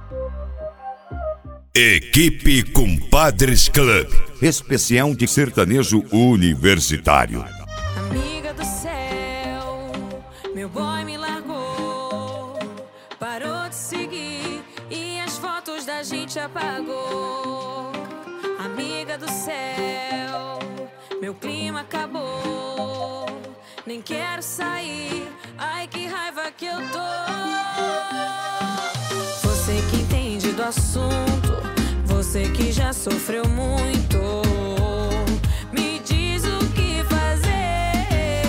Equipe Compadres Club, especial de sertanejo universitário. Amiga do céu, meu boy me largou, parou de seguir e as fotos da gente apagou. Amiga do céu, meu clima acabou, nem quero sair, ai que raiva que eu tô. Você que entende do assunto, você que já sofreu muito, me diz o que fazer.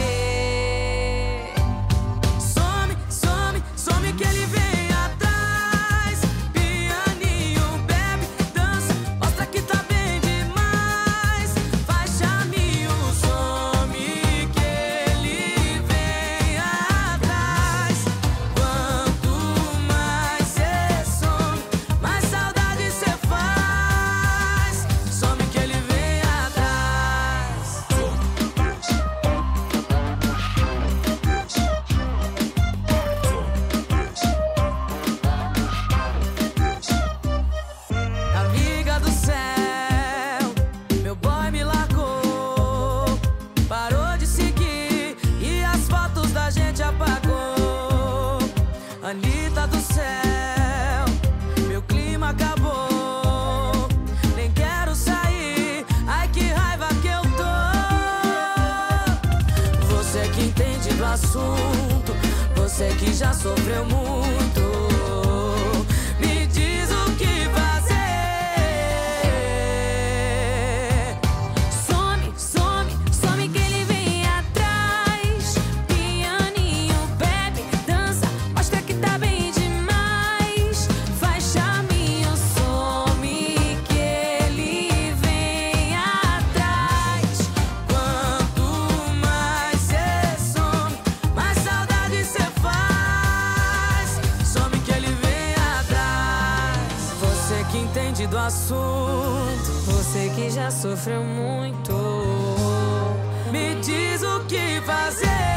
Some, some, some que ele vem atrás. Pianinho, bebe, dança, mostra que tá bem demais. Faz chaminho, some que ele vem atrás. Quanto mais cê some, mais saudade cê faz. Some que ele vem atrás. Amiga do céu, meu boy me largou, parou de seguir e as fotos da gente apagou. Anitta do céu, meu clima acabou, nem quero sair, ai que raiva que eu tô. Você que entende do assunto, você que já sofreu muito, me diz o que fazer. Some, some, some que ele vem atrás. Pianinho, bebe, dança, mostra que tá bem demais. Faz chaminho, some que ele vem atrás. Quanto mais cê some, mais saudade cê faz. Some que ele vem atrás. Você que entende do assunto, você que já sofreu muito, me diz o que fazer.